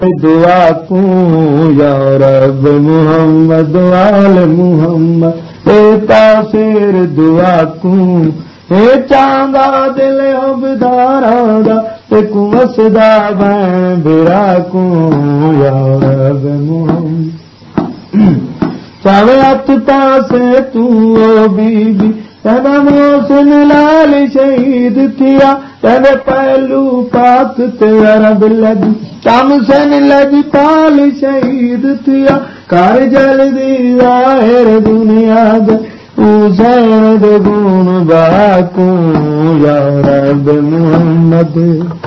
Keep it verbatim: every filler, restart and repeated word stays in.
दुआ को या रब मुहम्मद वाल मुहम्मद ए तासीर दुआ को ए चांदा दिल अबदारा दा ते कुमसदा बैन बिरा को या रब मुहम्मद चावे हथ पासे तू ओ बीबी तेरा मोहसिन लाल शहीद थिया तेरे पहलू पाक तेरा रब लग तम सन लज पाल शहीद थिया कर जल्दी जाहिर दुनिया दे हुसैन दे गुण बाकू या रब मुहम्मद।